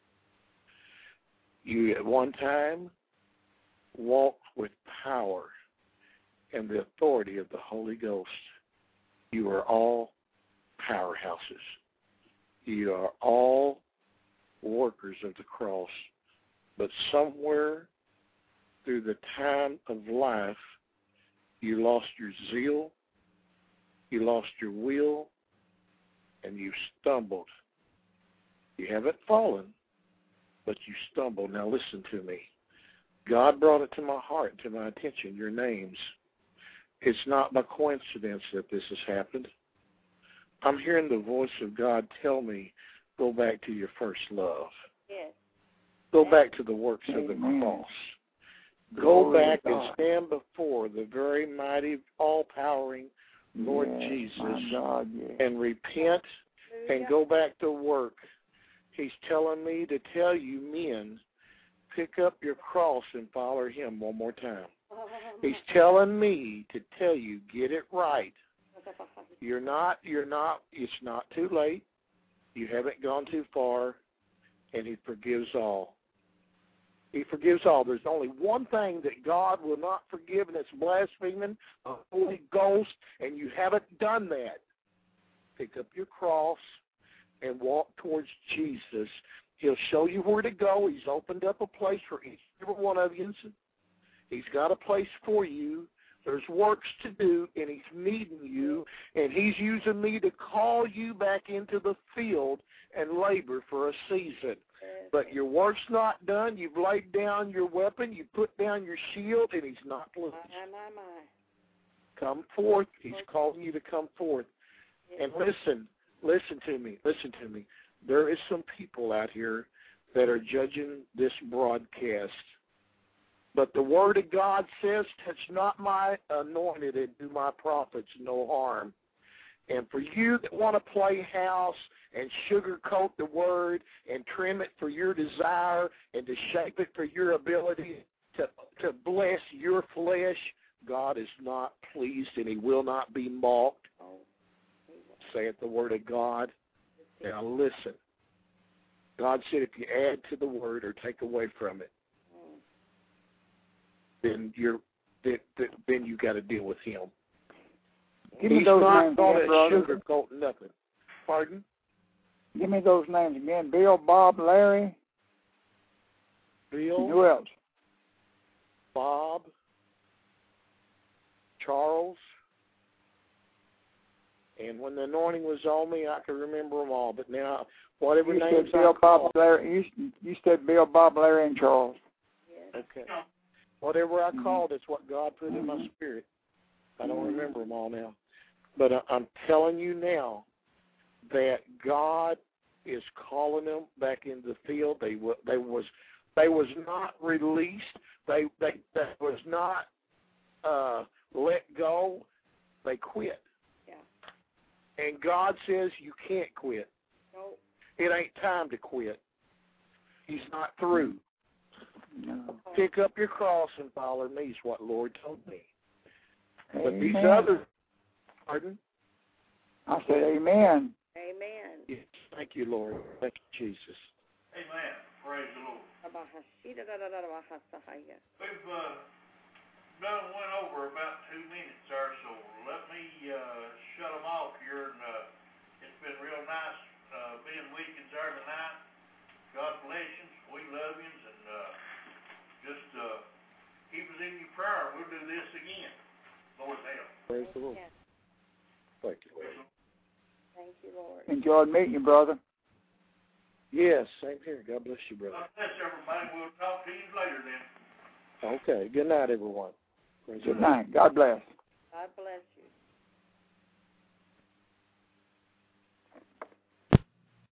You at one time walked with power and the authority of the Holy Ghost. You are all powerhouses. You are all workers of the cross. But somewhere through the time of life, you lost your zeal, you lost your will, and you stumbled. You haven't fallen, but you stumbled. Now listen to me. God brought it to my heart, to my attention, your names. It's not by coincidence that this has happened. I'm hearing the voice of God tell me, go back to your first love. Yes. Go back to the works of the cross. Go Glory back to and God. stand before the very mighty, all-powering Lord Yes, Jesus my God, yes. and repent and go back to work. He's telling me to tell you men, pick up your cross and follow him one more time. He's telling me to tell you, get it right. You're not, you're not, it's not too late. You haven't gone too far, and he forgives all. He forgives all. There's only one thing that God will not forgive, and it's blaspheming the Holy Ghost, and you haven't done that. Pick up your cross and walk towards Jesus. He'll show you where to go. He's opened up a place for each and every one of you. He's got a place for you. There's works to do, and he's needing you, and he's using me to call you back into the field and labor for a season. But your work's not done. You've laid down your weapon. You put down your shield, and he's not pleased. Come forth. He's calling you to come forth. And listen, listen to me. Listen to me. There is some people out here that are judging this broadcast. But the Word of God says, touch not my anointed and do my prophets no harm. And for you that want to play house and sugarcoat the Word and trim it for your desire and to shape it for your ability to, to bless your flesh, God is not pleased and he will not be mocked. Saith the Word of God. Now listen. God said if you add to the Word or take away from it, then you're then, then you got to deal with him. Give me He's those not names going again, to brother. sugarcoat nothing. Pardon? Give me those names again. Bill, Bob, Larry. Bill. And who else? Bob. Charles. And when the anointing was on me, I could remember them all. But now, whatever You names said Bill, I call, Bob, Larry. You, you said Bill, Bob, Larry, and Charles. okay. Whatever I Mhm. called, it's what God put in my Mhm. spirit. I don't Mhm. remember them all now. But I, I'm telling you now that God is calling them back into the field. They w- they was they was not released. They they that was not uh, let go. They quit. Yeah. And God says you can't quit. Nope. It ain't time to quit. He's not through. No. Pick up your cross and follow me is what Lord told me. But these Amen. others, pardon? I said amen. Amen. Yes, thank you, Lord. Thank you, Jesus. Amen. Praise the Lord. We've uh, done went over about two minutes there, so let me uh, shut them off here. And uh, it's been real nice uh, being with you there tonight. God bless you. We love you, and uh, just uh, keep us in your prayer. We'll do this again. Lord's help. Praise the Lord. Yes. Thank you, Lord. Thank you, Lord. Enjoyed meeting you, brother. Yes, same here. God bless you, brother. God bless everybody. We'll talk to you later then. Okay. Good night, everyone. Praise the Good Lord. night. God bless. God bless you.